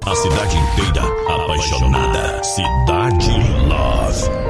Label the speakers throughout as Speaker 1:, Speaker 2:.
Speaker 1: A cidade inteira apaixonada. Cidade Love.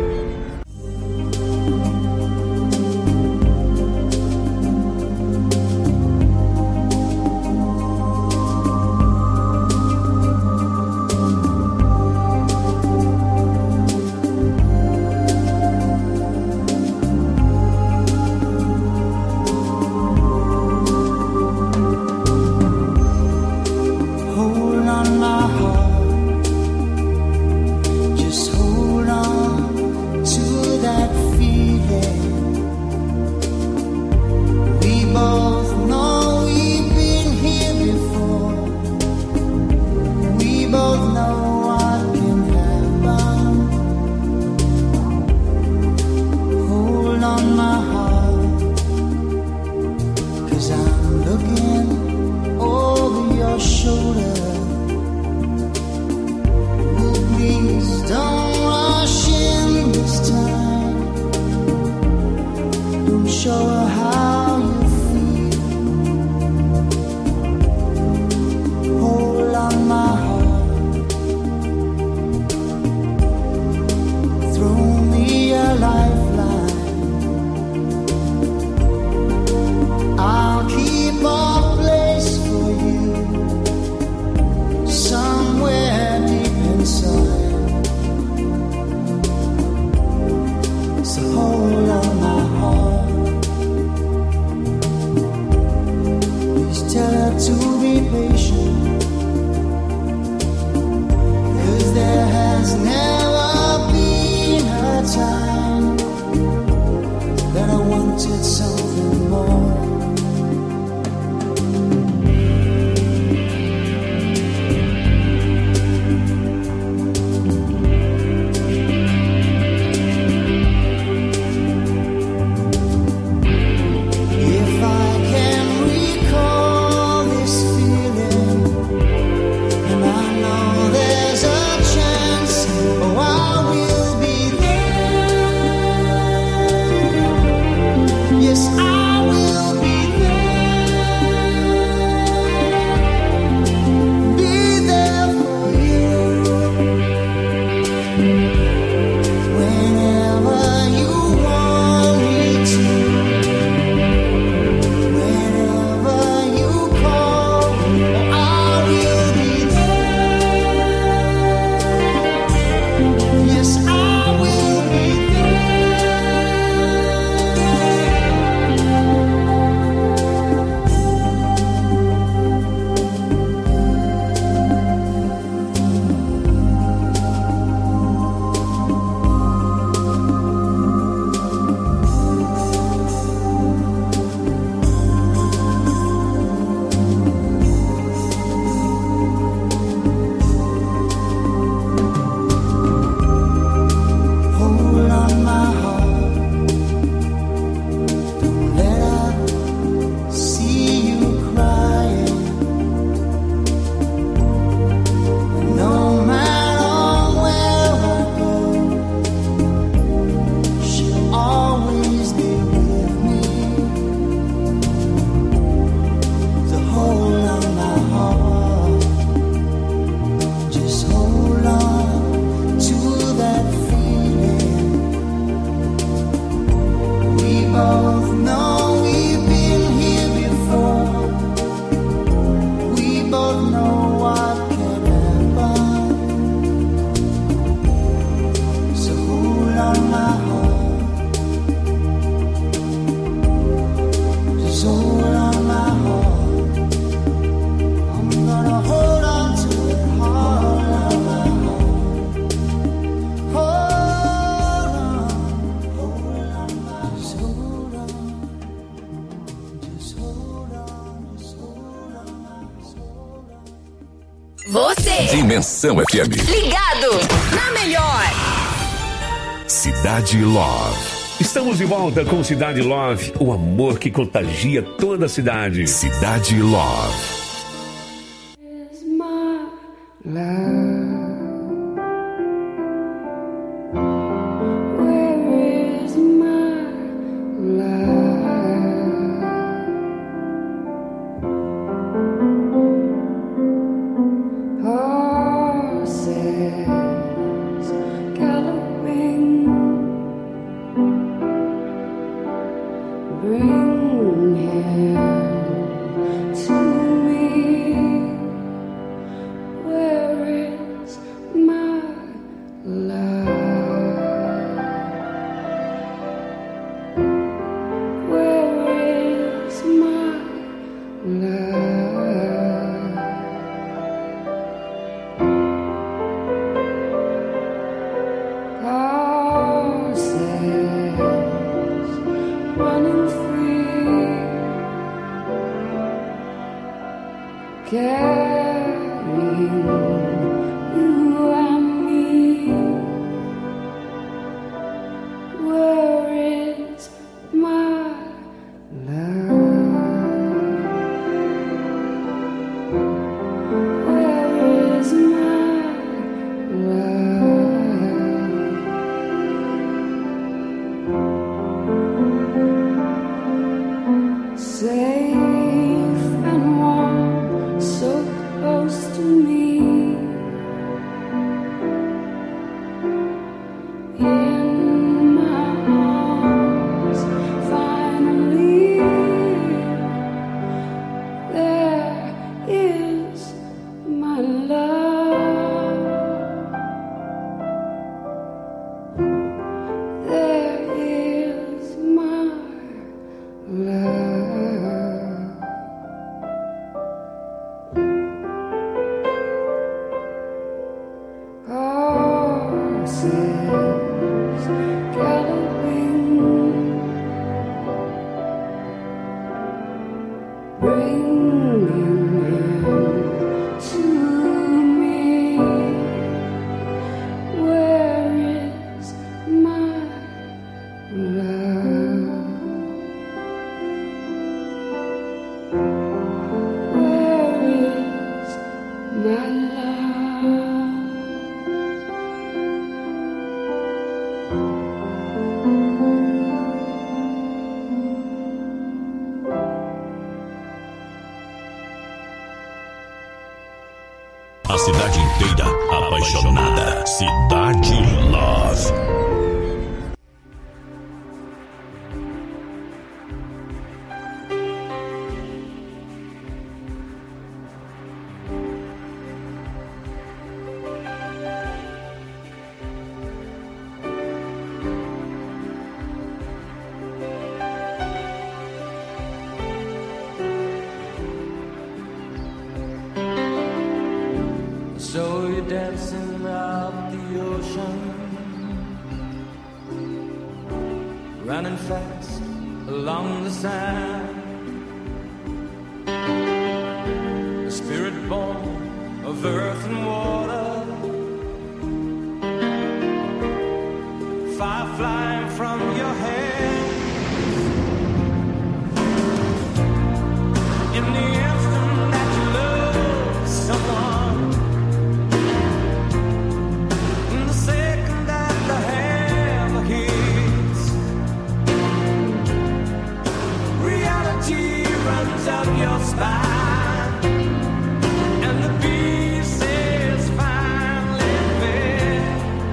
Speaker 2: Você.
Speaker 1: Dimensão FM.
Speaker 2: Ligado na melhor.
Speaker 1: Cidade Love.
Speaker 3: Estamos de volta com Cidade Love, o amor que contagia toda a cidade.
Speaker 1: Cidade Love.
Speaker 4: Oh
Speaker 1: A cidade inteira apaixonada. Cidade Love.
Speaker 4: So you're dancing up the ocean, running fast along the sand. A spirit born of earth and water, fire flying from your hands. In the instant that you love someone, runs up your spine, and the pieces finally fit.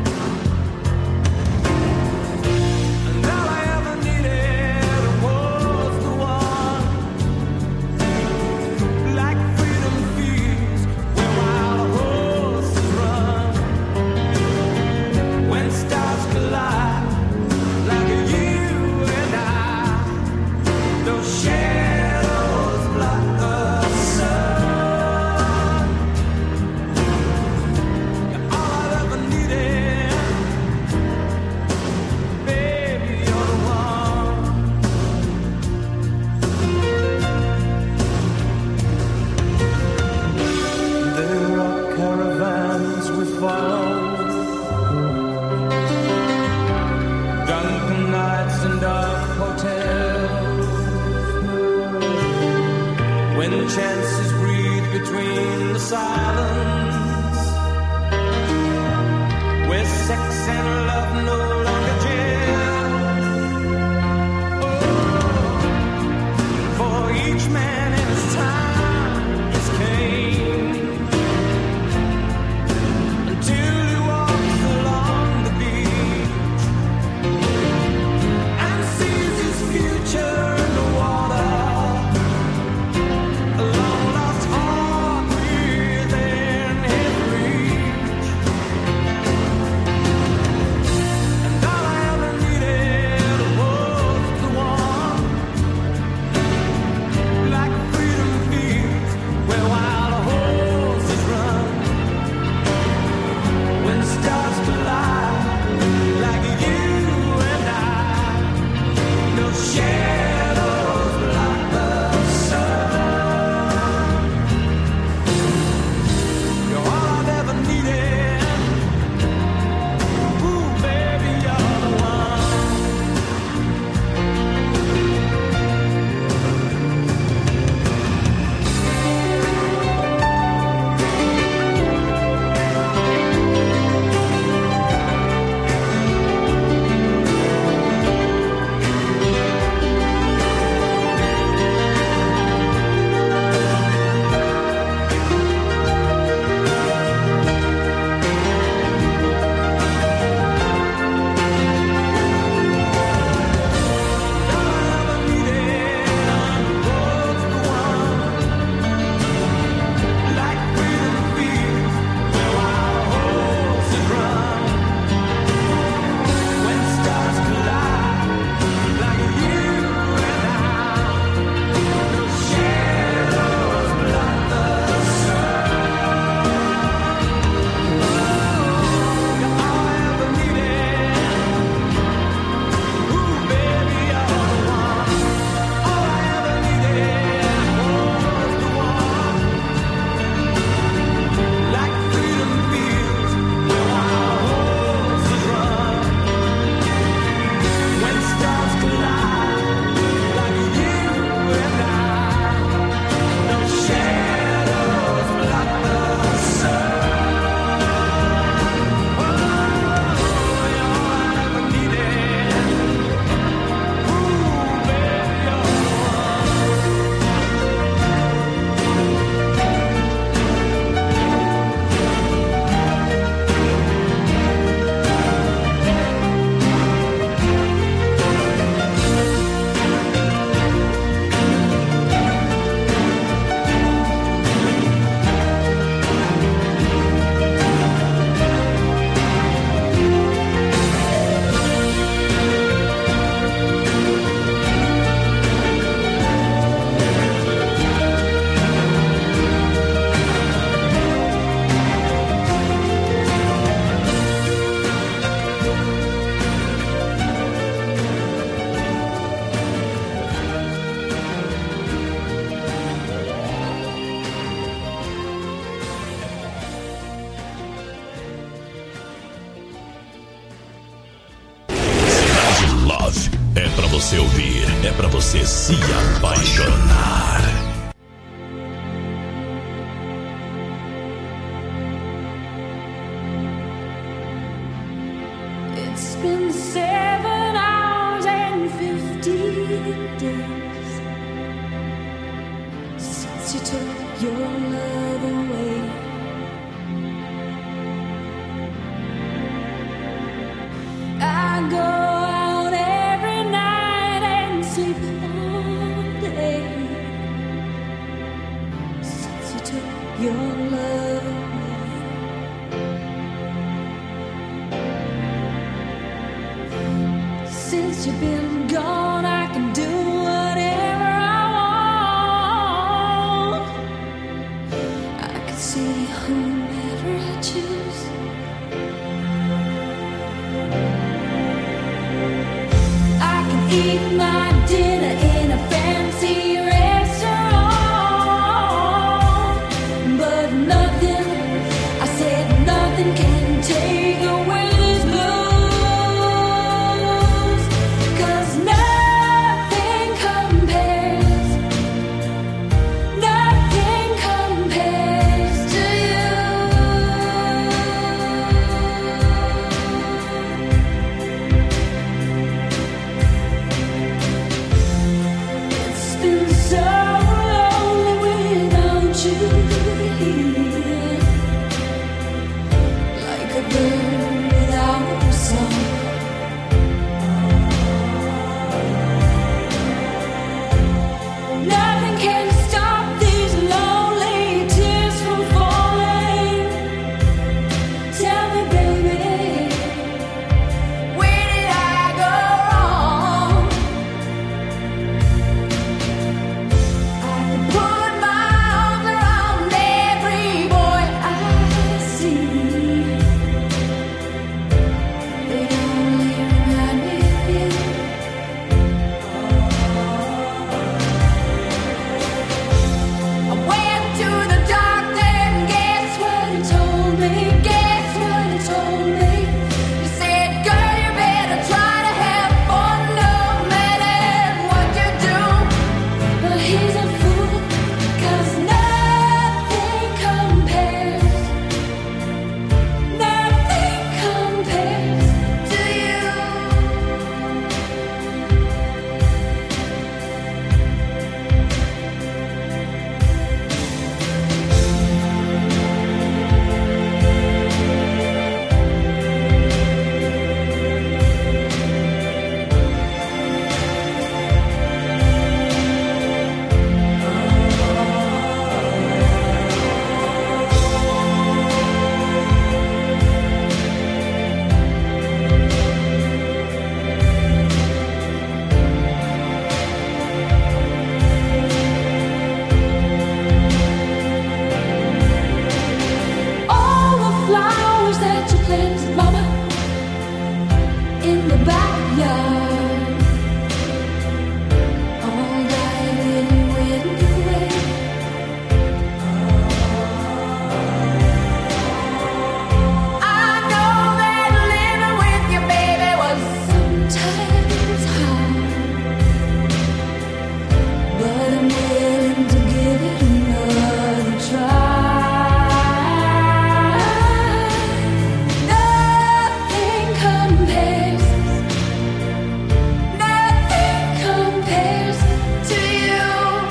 Speaker 4: And all I ever needed was the one, like freedom feeds where wild horses run. When stars collide, like you and I, those shadows block the sun. You're all I ever needed, baby, you're the one. There are caravans we follow, drunken nights and dark hotels, when chances breathe between the silence, where sex and love no longer jail. Oh, for each man in his time is came, until he walks along the beach and sees his future in the water. A long lost heart within his reach. And
Speaker 1: você ouvir, é pra você se apaixonar.
Speaker 5: It's been 7 hours and 15 days since you took your love away. I go out every night and sleep all day since you took your love away. Since you've been gone, I can do whatever I want. I can see whomever I choose. I can eat my dinner in a fancy restaurant, but nothing, I said nothing can take away this blues, 'cause nothing compares to you. It's been so lonely without you here, like a bird without a song. Nothing can stop these lonely tears from falling. Tell me, baby, where did I go wrong? I can put my arms around every boy I see. They only remind me of you. I went to the doctor and guess what he told me? Guess what he told me? He said, girl, you better try to have fun no matter what you do. But he's a fool, 'cause nothing compares to you. All the flowers that you planted, mama, in the backyard, all died when you went away. I know that living with you, baby, was sometimes hard, but I'm willing to give it another try. Nothing compares to you.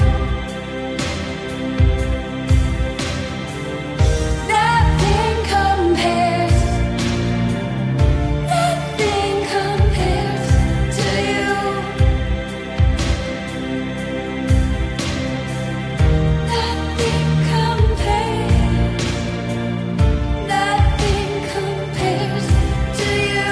Speaker 5: Nothing compares to you. Nothing compares to you.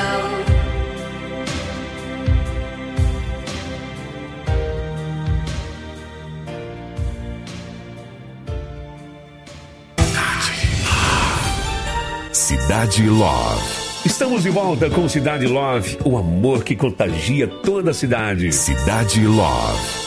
Speaker 1: Cidade Love.
Speaker 3: Estamos de volta com Cidade Love, o amor que contagia toda a cidade.
Speaker 1: Cidade Love.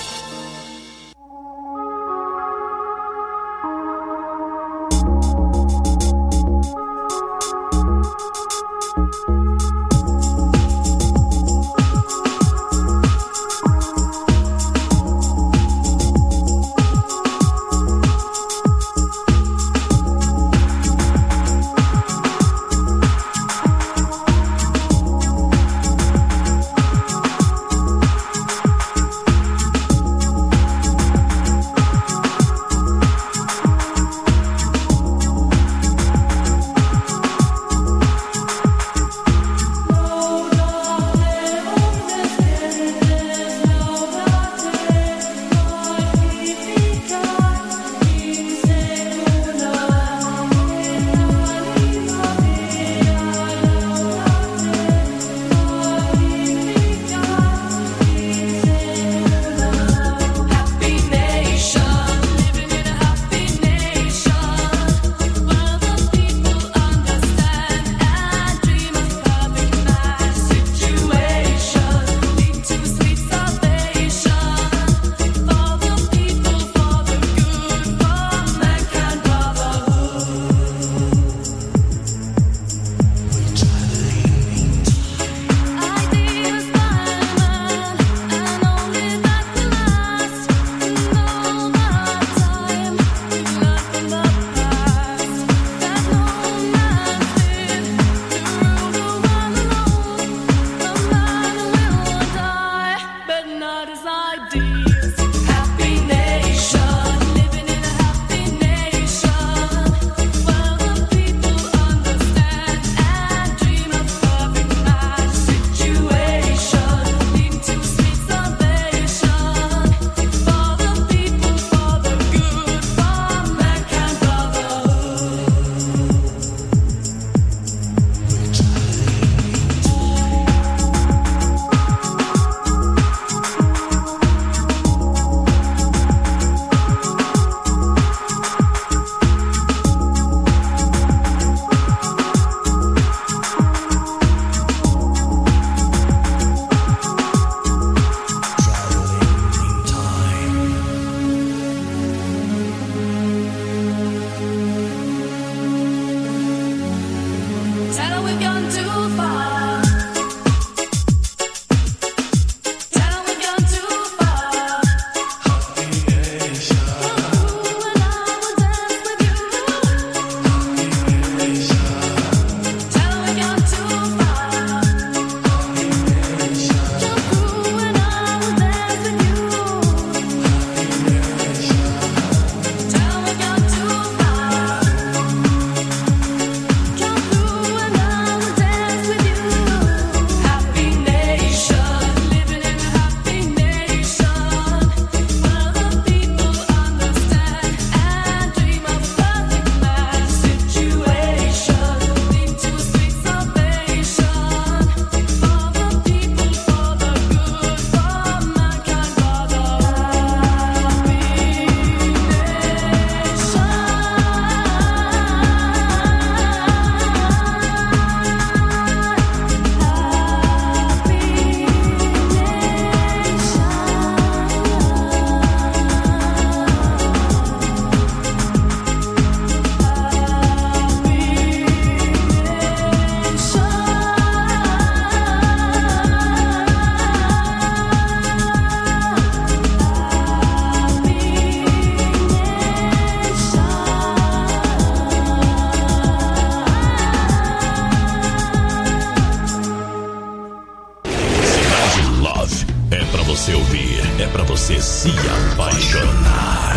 Speaker 1: pra você se apaixonar.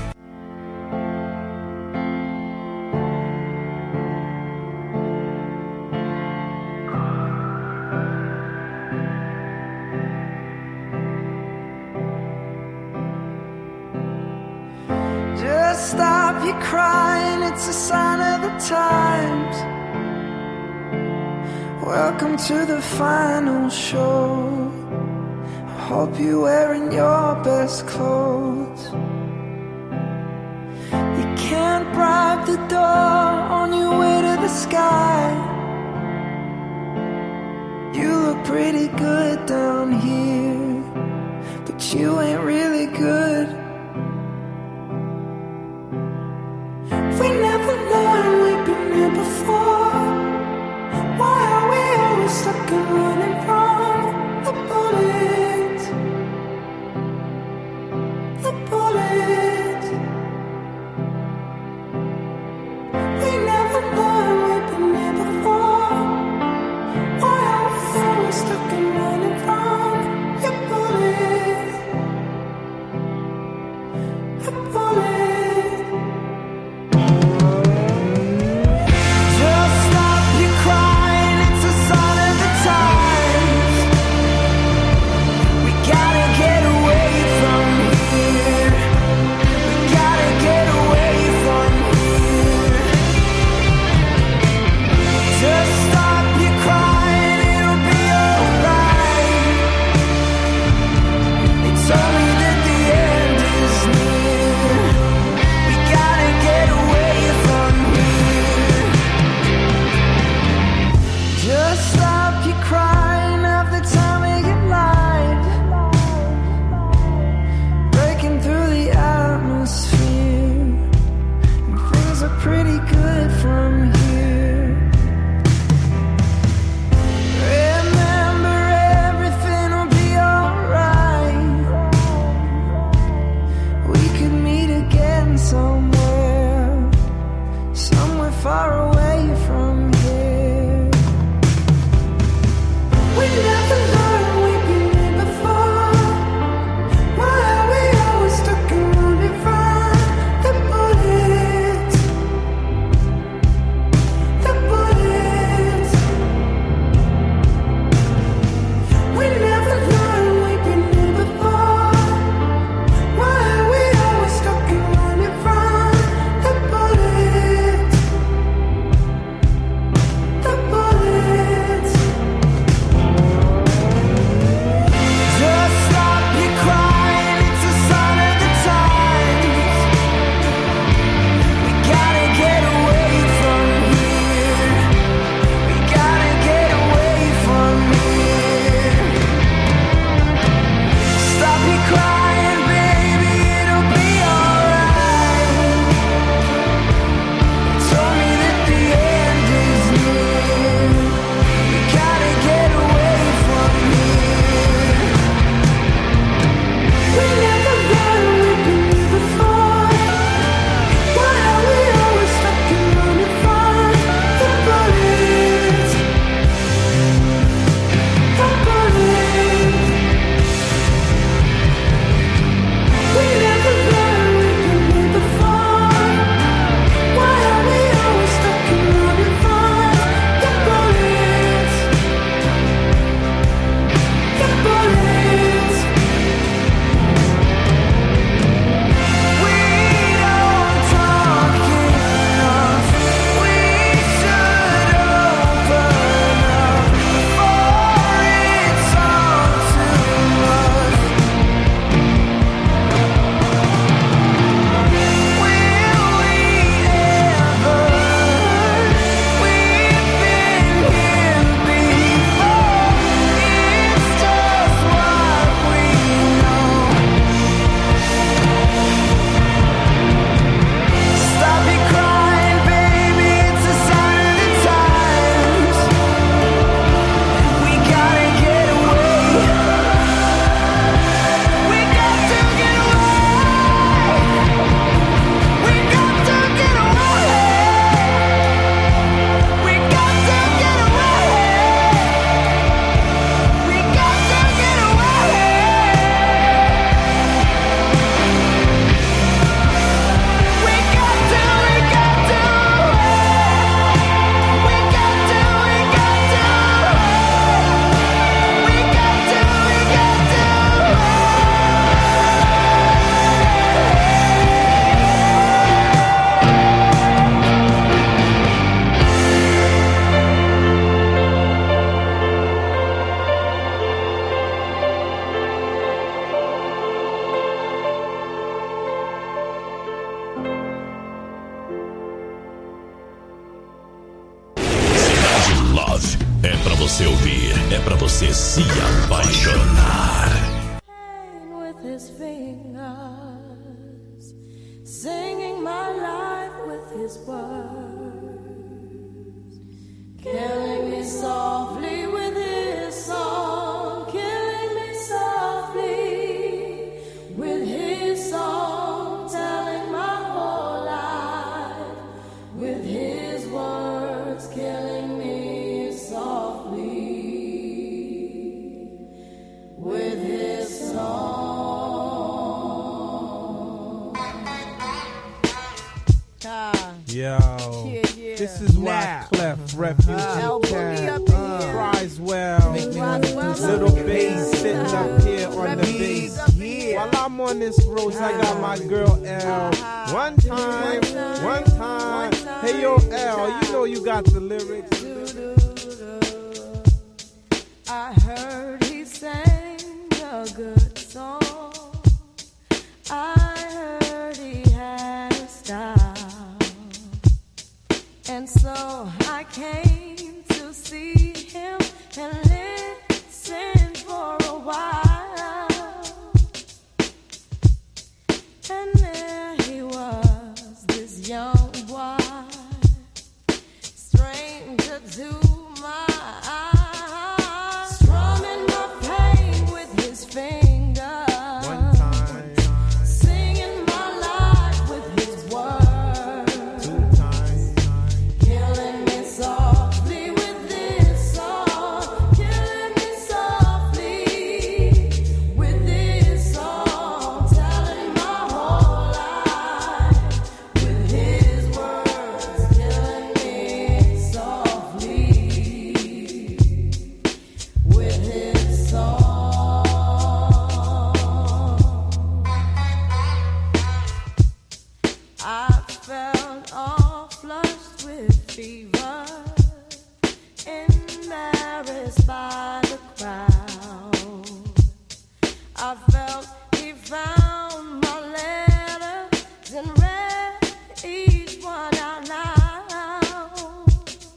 Speaker 4: Just stop your crying, it's a sign of the times. Welcome to the final show. I hope you're wearing your best clothes. You can't bribe the door on your way to the sky. You look pretty good down here, but you ain't really good. We never learned we've been here before. Why are we always stuck and running from the bullets? The bullets. We never learned we've been here before. Why are we always stuck and running from your bullets? The bullets. Pretty good from here. Remember, everything will be alright. We could meet again somewhere, somewhere far away from here. We never learned we've been here before. Why are we always stuck and running from the bullets? We never learned we've been here before. Why are we always stuck and running from the bullets? The bullets.
Speaker 1: Love é pra você ouvir, é pra você se apaixonar.
Speaker 5: With his fingers, singing my life with his words, killing me softly with his song, killing me softly with his song, telling my whole life with his words, killing me softly with his song.
Speaker 6: Yo, this is why Clef Refugee Camp cries well. Little bass sitting up here on the bass. While I'm on this road, I got my girl L. One time. Hey yo L, you know you got the lyrics.
Speaker 5: I heard he sang a good song. I heard he had a style. And so I came to see him and listen for a while. And there he was, this young boy, stranger to my eyes, strumming my pain with his fingers.
Speaker 6: One time.
Speaker 5: Singing my life with his words.
Speaker 6: Two times.
Speaker 5: Killing me softly with this song. Killing me softly with this song. Telling my whole life with his words. Killing me softly with his song. I felt all flushed with fever, embarrassed by the crowd. I felt he found my letters and read each one out loud.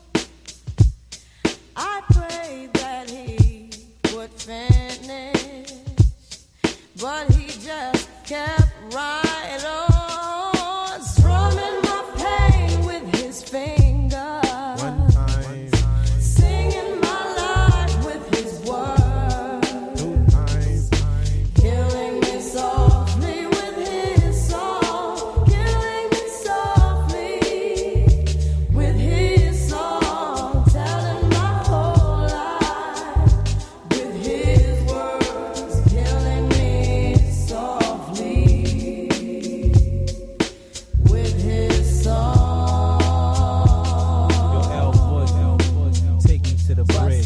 Speaker 5: I prayed that he would finish, but he just kept right on, strumming my pain with his fingers.
Speaker 6: One time.
Speaker 5: Singing my life with his words.
Speaker 6: Two times.
Speaker 5: Killing me softly with his song. Killing me softly with his song. Telling my whole life with his words. Killing me softly with his song.
Speaker 6: Yo, L Book, take me to the bridge.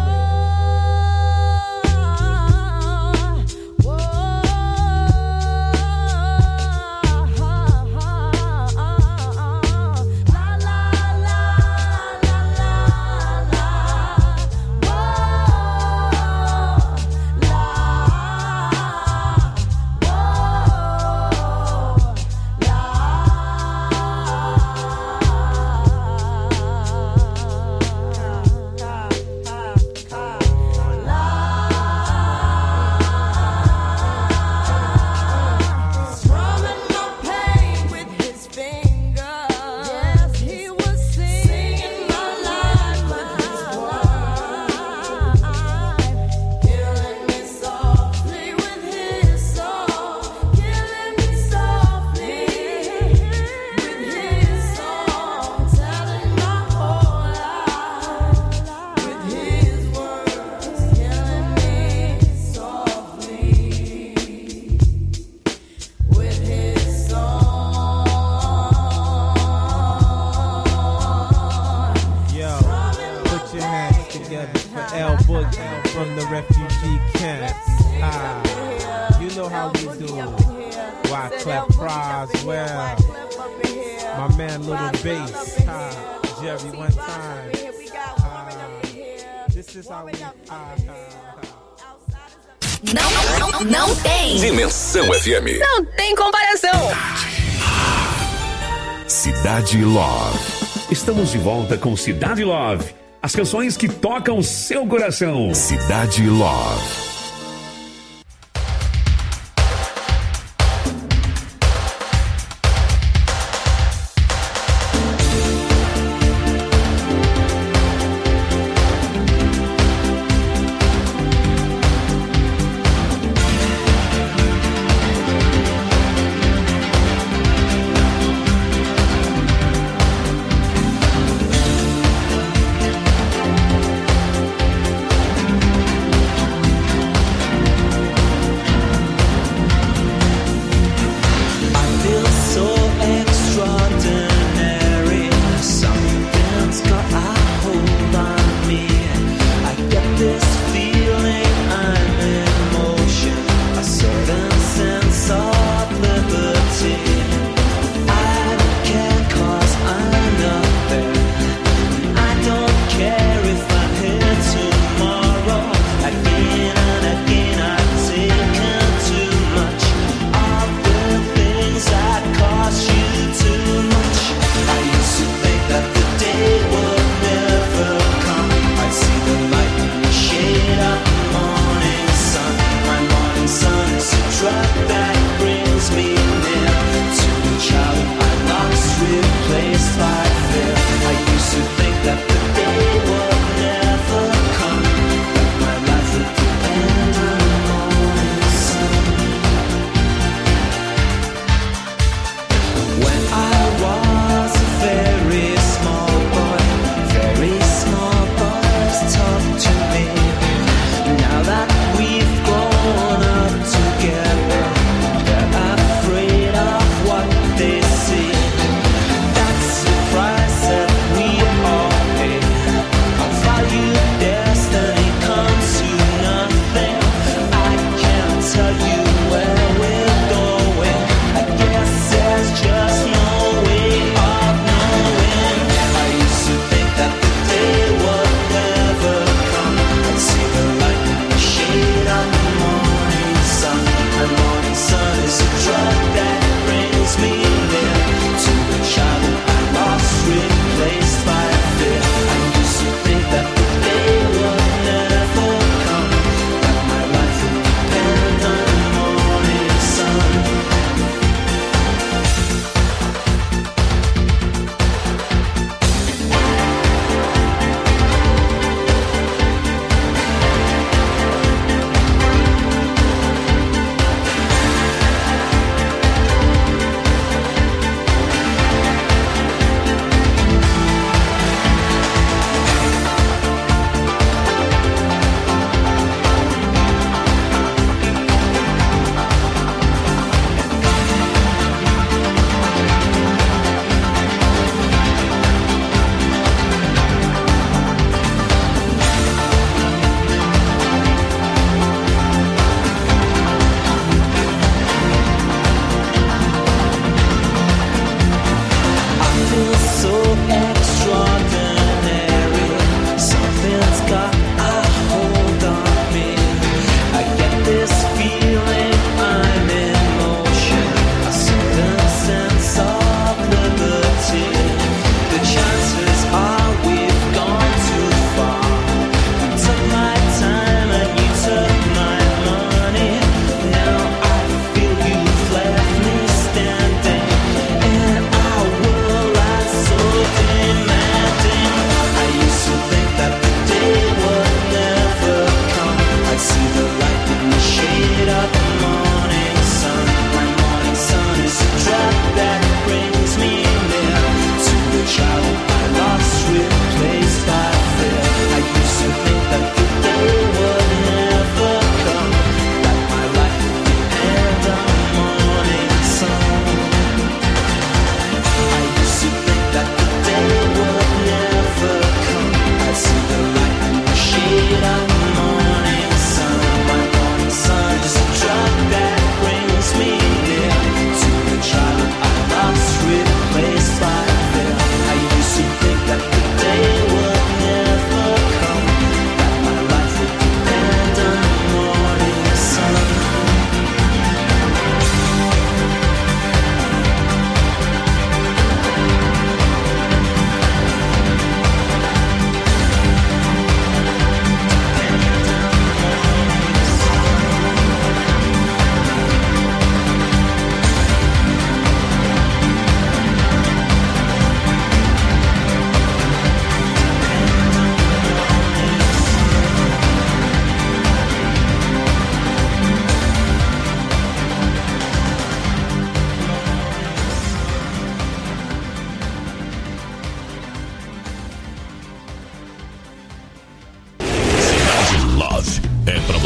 Speaker 5: Strumming my pain with his fingers. Yes, he was singing my life with his words. Killing me softly with his song. Killing me softly with his song. Telling my whole life with his words. Killing me softly with his song.
Speaker 6: Yo, put your hands together for L Book from the refugee camp. You know how we do. Why Clef cries well. My man Little Bass. Jerry, one time. This is how we.
Speaker 2: Não tem.
Speaker 1: Dimensão FM.
Speaker 2: Não tem comparação.
Speaker 1: Cidade Love.
Speaker 3: Estamos de volta com Cidade Love. as canções que tocam seu coração.
Speaker 1: Cidade Love.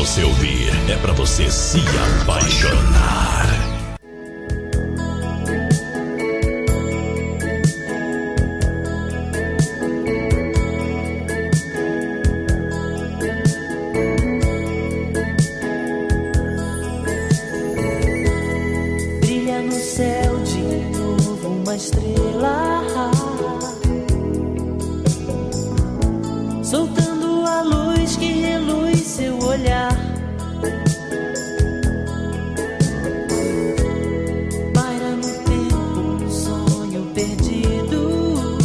Speaker 1: você ouvir, é pra você se apaixonar.
Speaker 7: Brilha no céu de novo uma estrela, soltando a luz que reluz seu olhar. Paira no tempo um sonho perdido,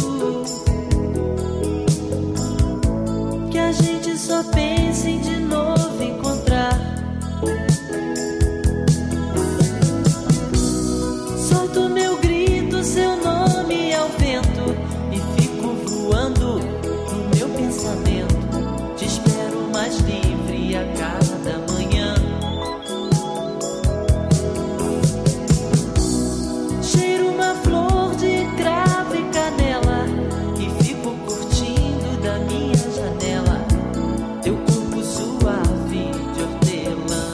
Speaker 7: que a gente só pensa em de novo encontrar. Solto meu grito, seu nome ao vento, e fico voando no meu pensamento. Te espero mais livre a cada manhã. Cheiro uma flor de cravo e canela, e fico curtindo da minha janela teu corpo suave de hortelã.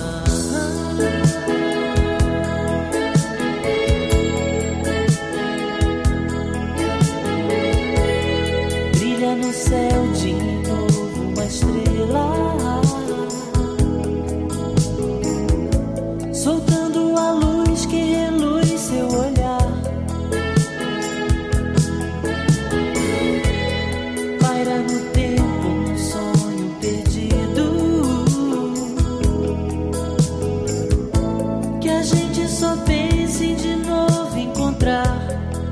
Speaker 7: Brilha no céu de novo uma estrela, soltando a luz que reluz seu olhar. Paira no tempo um sonho perdido, que a gente só pensa em de novo encontrar.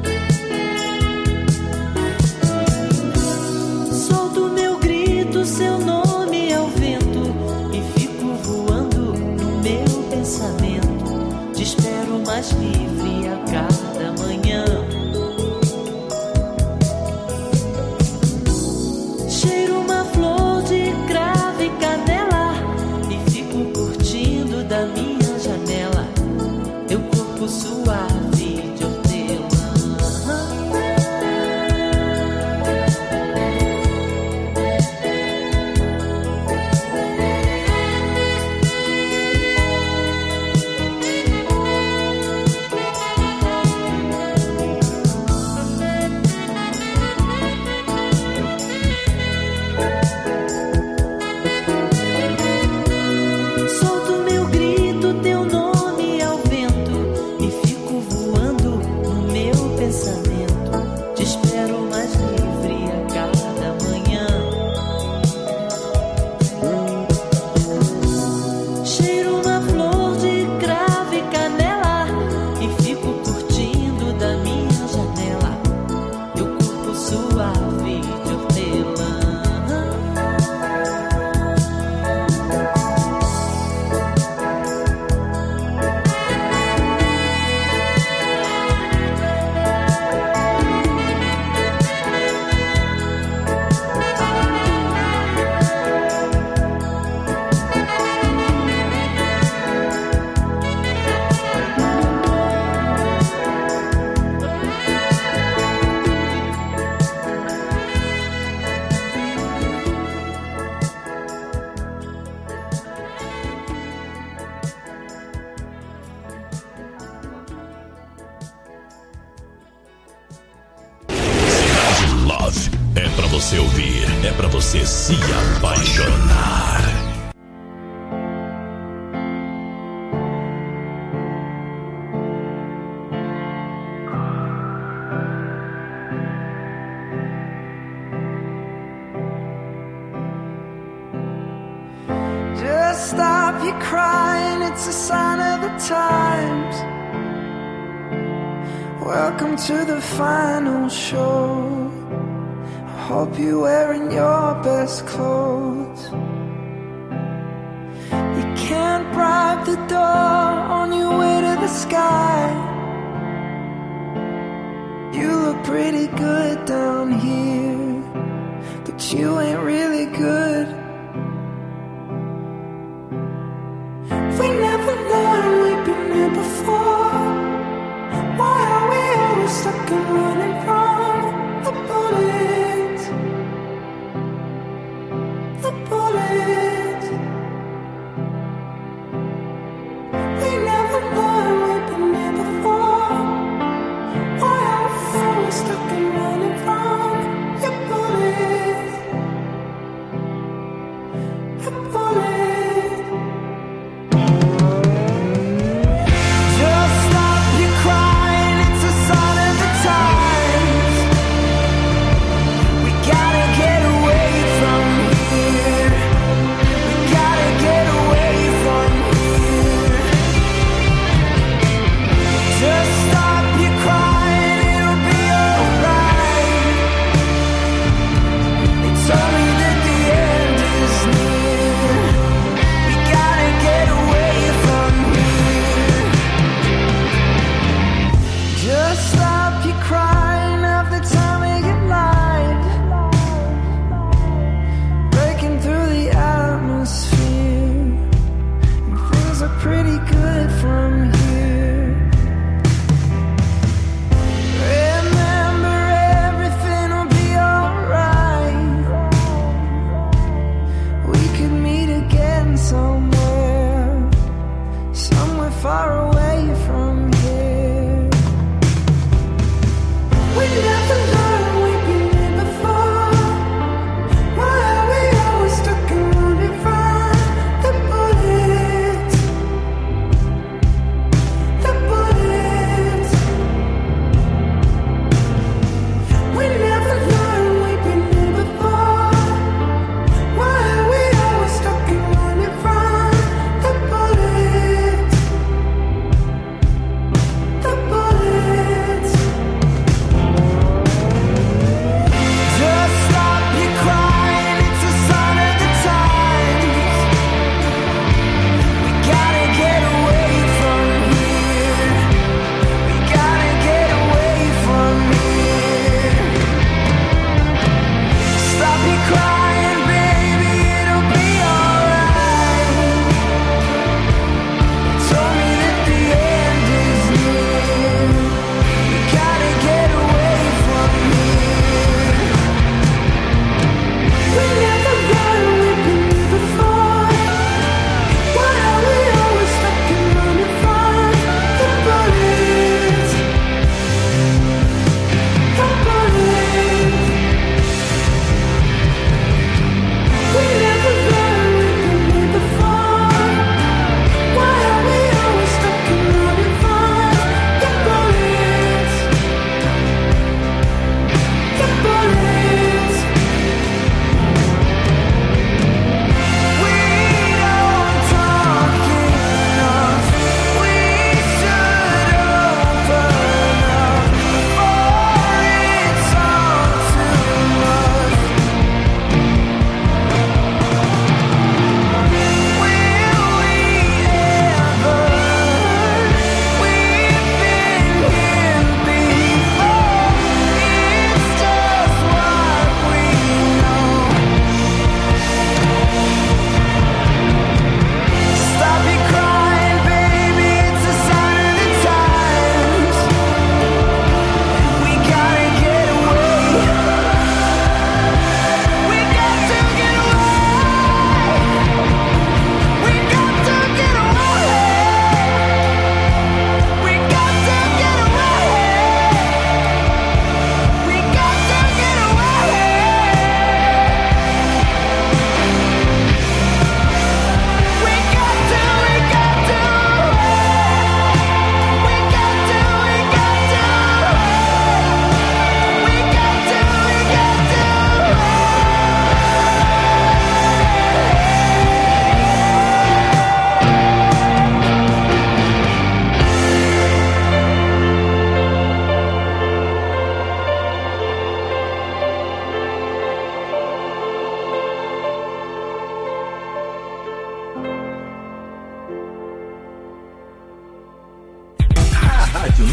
Speaker 7: Solto meu grito, seu nome ao vento, e fico voando no meu pensamento. Te espero mais livre a cada manhã. Cheiro uma flor de cravo e canela, e fico curtindo da minha janela teu corpo suave de hortelã. Solto meu grito, teu nome ao vento, e fico voando no meu pensamento. Te espero mais livre a cada manhã. Cheiro uma flor de cravo e canela, e fico curtindo da minha janela teu corpo suave de hortelã.
Speaker 1: Love, é pra você ouvir, é pra você se apaixonar.
Speaker 4: Just stop your crying, it's a sign of the times. Welcome to the final show. I hope you're wearing your best clothes. You can't bribe the door on your way to the sky. You look pretty good down here, but you ain't really good. We never learned, we've been here before. Why are we always stuck and running from the bullets? The bullets.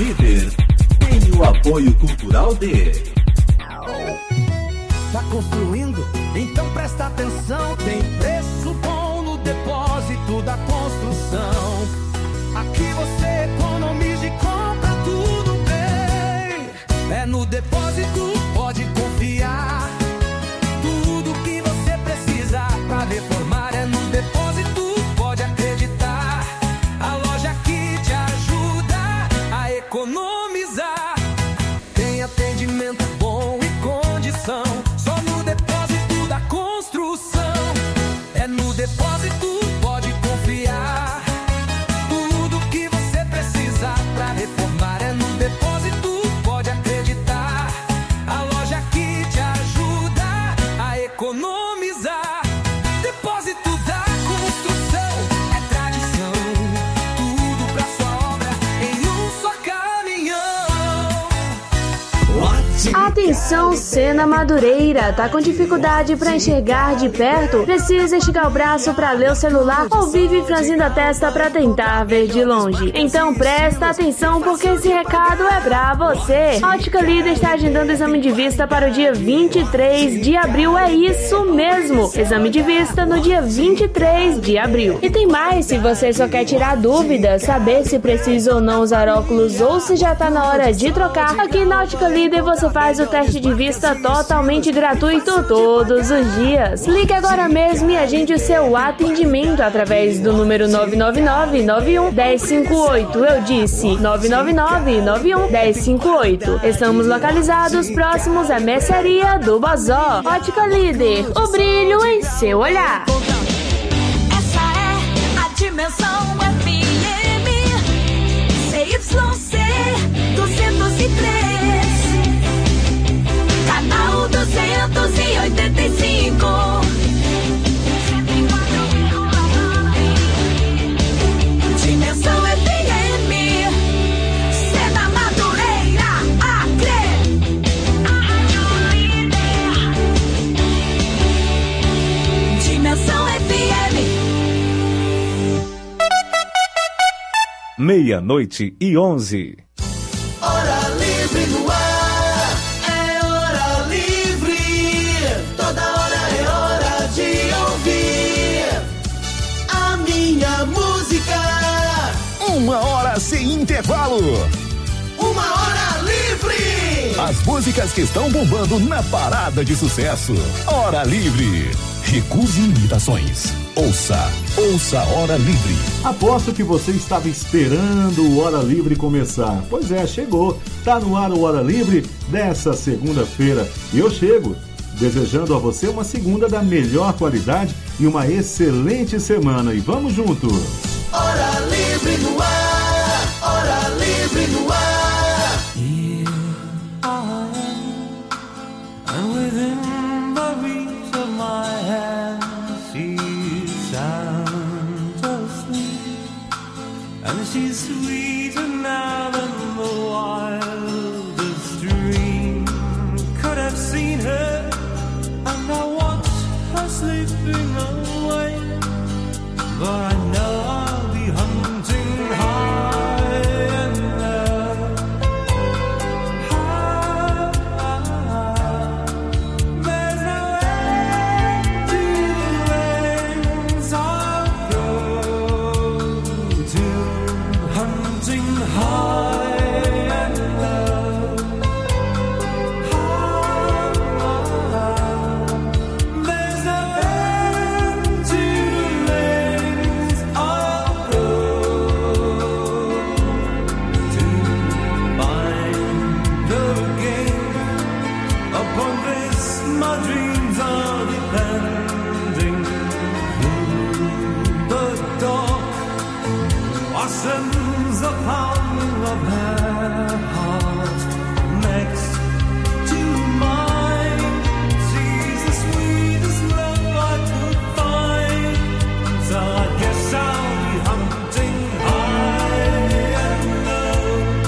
Speaker 8: Líder tem o apoio cultural de...
Speaker 9: Tá construindo? Então presta atenção. Tem preço bom no depósito da construção. Aqui você economiza e compra tudo bem. É no depósito, pode confiar. Tudo que você precisa pra reformar é no depósito, pode acreditar. A loja que te ajuda a economizar. Tem atendimento bom e condição. Só no depósito da construção. É no depósito, pode confiar. Tudo que você precisa pra reformar é no depósito, pode acreditar. A loja que te ajuda a economizar. Depósito da construção é tradição. Tudo pra sua obra em um só caminhão.
Speaker 10: Atenção, Sena Madureira, tá com dificuldade pra enxergar de perto? Precisa esticar o braço pra ler o celular ou vive franzindo a testa pra tentar ver de longe? Então presta atenção porque esse recado é pra você. Ótica Líder está agendando o exame de vista para o dia 23 de abril, é isso mesmo, exame de vista no dia 23 de abril. E tem mais, se você só quer tirar dúvidas, saber se precisa ou não usar óculos ou se já tá na hora de trocar, aqui na Ótica Líder você faz o teste de vista totalmente gratuito todos os dias. Ligue agora mesmo e agende o seu atendimento através do número 999-91-1058. Eu disse 999-91-1058. Estamos localizados próximos à mercearia do Bozó. Ótica Líder, o brilho em seu olhar.
Speaker 5: Essa é a Dimensão FM CYC 203, canal 285. Dimensão FM, Sena Madureira, Acre. Dimensão FM.
Speaker 11: 00:11.
Speaker 9: Hora livre no ar. É hora livre. Toda hora é hora de ouvir a minha música.
Speaker 1: 1 hora sem intervalo.
Speaker 9: 1 hora livre.
Speaker 1: As músicas que estão bombando na parada de sucesso. Hora Livre. Recuse imitações. Ouça Hora Livre.
Speaker 12: Aposto que você estava esperando o Hora Livre começar. Pois é, chegou. Tá no ar o Hora Livre dessa segunda-feira. E eu chego desejando a você uma segunda da melhor qualidade e uma excelente semana. E vamos juntos.
Speaker 9: Hora livre no ar. Hora livre no ar.
Speaker 13: And within the reach of my hand, she's sound asleep, and she's sweeter now than the wildest dream could have seen her. And I watch her slipping away, but I know I'll be hunting high and low. There's no end to the lengths I'll go to, hunting high and low. There's no end to the lengths I'll go to find the game. Upon this my dreams are depending. Through the dark blossoms the pounding of her heart. Next to mine, she's the sweetest love I could find. So I guess I'll be hunting high and low.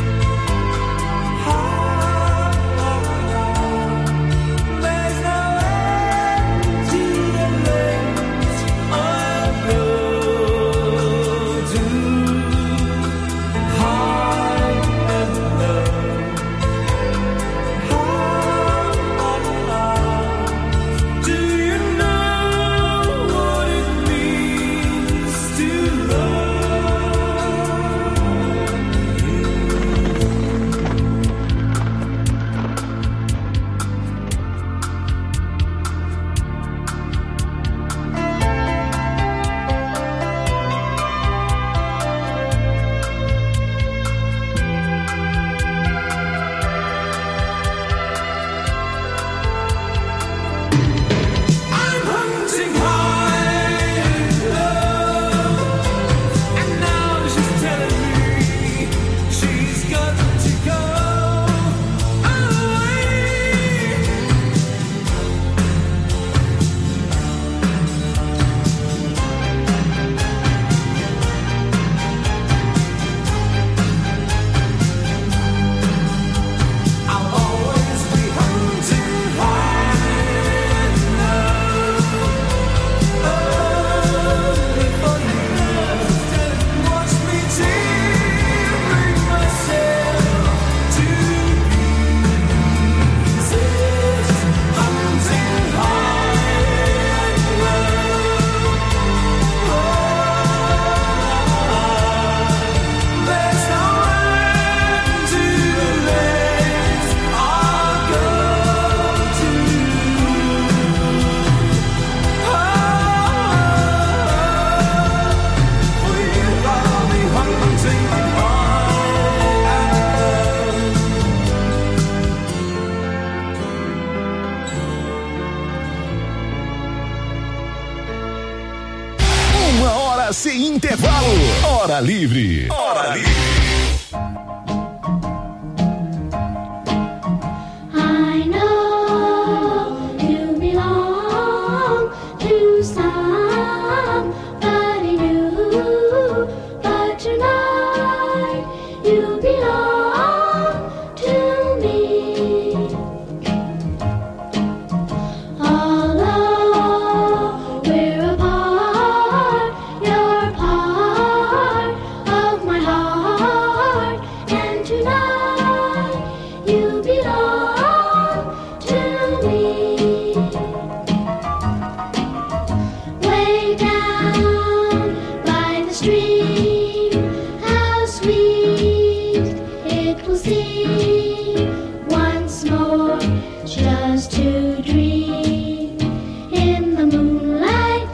Speaker 13: There's no end to the lengths I'll go to, high
Speaker 1: Hora-se intervalo. Hora livre. Hora livre.
Speaker 5: I know you belong to somebody new, but tonight you belong to me. Although we're apart, you're part of my heart, and tonight you belong to me. Way down by the stream, how sweet it will seem once more just to dream in the moonlight.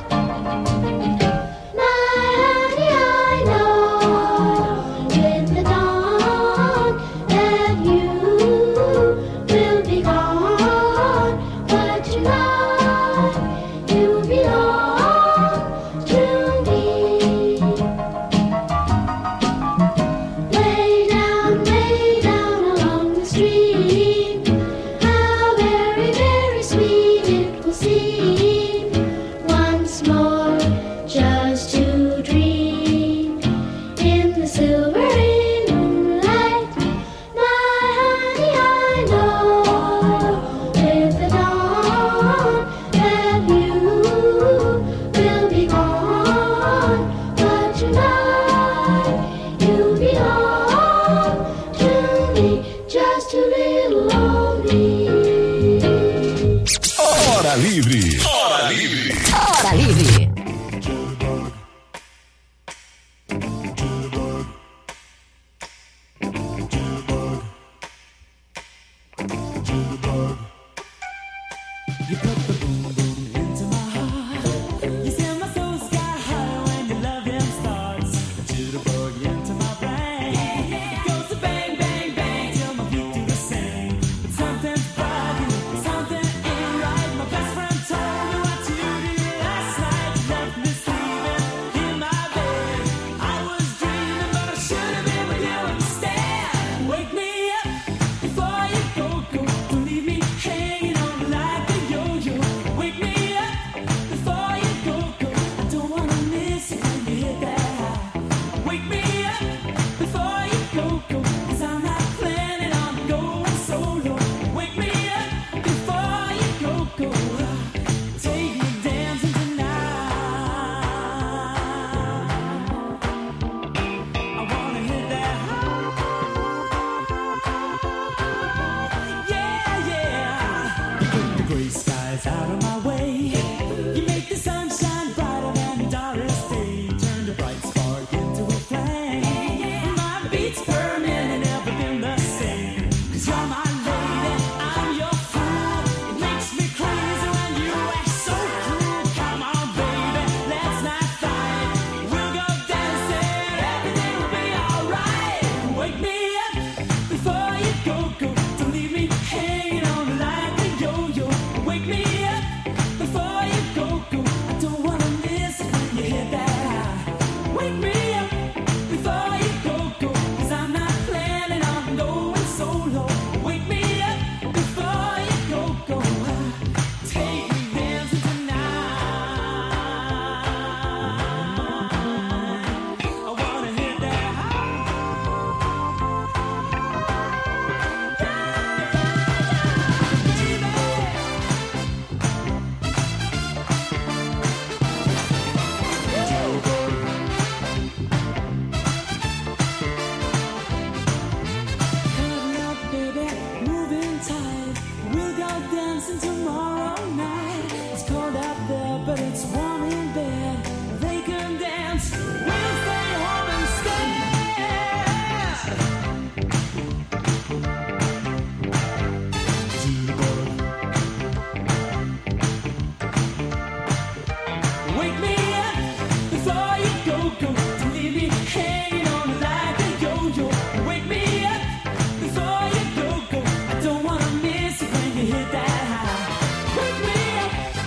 Speaker 5: My honey, I know with the dawn that you will be gone, but tonight you belong to me. Way down along the stream, how very, very sweet it will seem once more just to dream in the silvery moonlight. My honey, I know with the dawn that you will be gone, but tonight you belong to me, just a little lonely.
Speaker 1: Hora livre. Hora livre.
Speaker 2: Hora livre.
Speaker 13: You put the boom boom into my heart. You send my soul sky high when your loving starts. Jitterbug into my brain. It goes to bang bang bang till my feet do the same. But something's bugging, something ain't right. My best friend told me what you did last night. You left me sleeping in my bed. I was dreaming, but I should have been with you instead. Wake me up before you go. Don't leave me hanging on like a yo-yo. Wake me up before you go. I don't wanna miss it when you hit that high. Wake me up before you go. 'Cause I'm not planning on going solo. Wake me up before you go. Take me dancing tonight. I wanna hit that high. Yeah, yeah. You put the gray skies out of my way. You make the sunshine brighter than Doris Day. Turn the bright spark into a flame. My beats burning and never been the same. 'Cause you're my lady, I'm your fool. It makes me crazy when you act so cruel. Come on, baby, let's not fight. We'll go dancing, everything will be alright. Wake me up before you go. Don't leave me hanging on like a yo-yo. Wake me up before you go. I don't